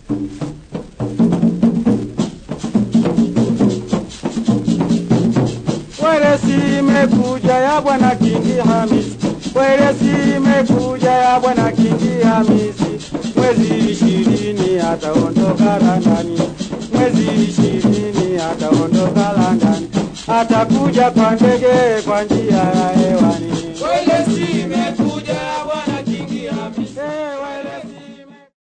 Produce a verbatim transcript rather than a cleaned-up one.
Weresi imekuja ya Bwana Kingi Hamisi, weresi imekuja ya Bwana Kingi Hamisi. Mwezi ishirini ataondoka Londoni, mwezi ishirini ataondoka Londoni. Atakuja kwa ndege kwa njia ya hewani.